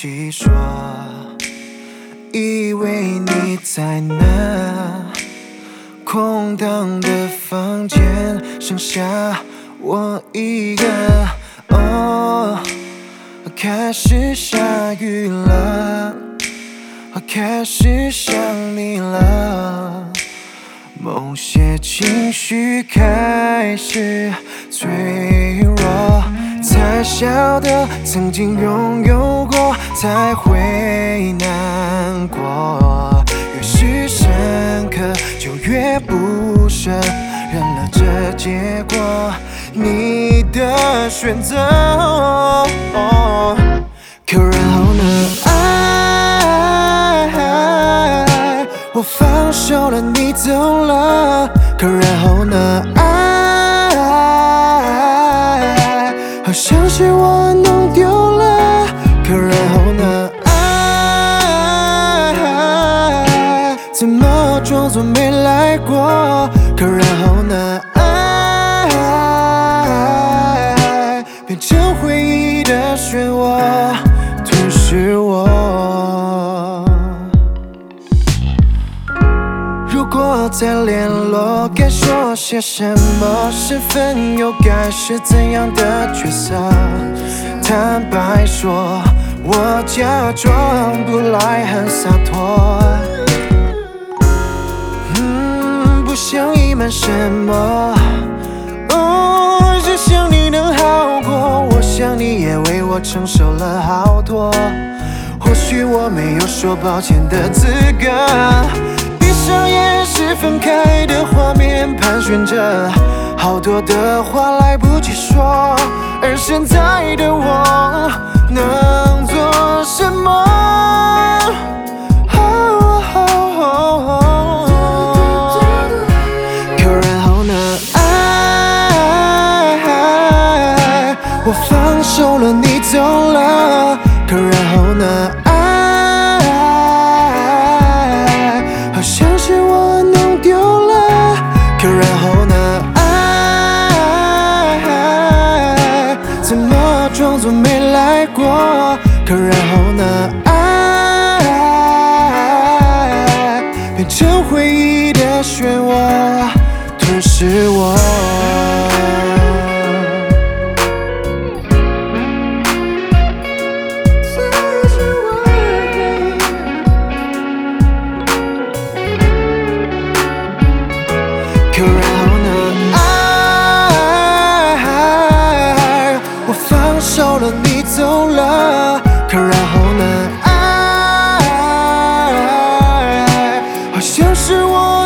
起说，以为你在那空荡的房间，剩下我一个。哦，开始下雨了，开始想你了，某些情绪开始脆弱，才晓得曾经拥有过才会难过，越是深刻就越不舍，认了这结果，你的选择。可然后呢？爱，我放手了，你走了。可然后呢？爱，好像是我弄丢了。可然后呢？爱，怎么装作没来过？可然后呢？爱，变成回忆的漩涡，吞噬我。如果再联络，该说些什么？身份又该是怎样的角色？坦白说，我假装不来很洒脱。不想隐瞒什么，只想你能好过。我想你也为我承受了好多，或许我没有说抱歉的资格。闭上眼是分开的画面盘旋着，好多的话来不及说，而现在的我能做什么？我放手了，你走了。可然后呢？爱，好像是我弄丢了。可然后呢？爱，怎么装作没来过？可然后呢？爱，变成回忆的漩涡，吞噬我。可然后呢？爱，我放手了，你走了。可然后呢？爱，好像是我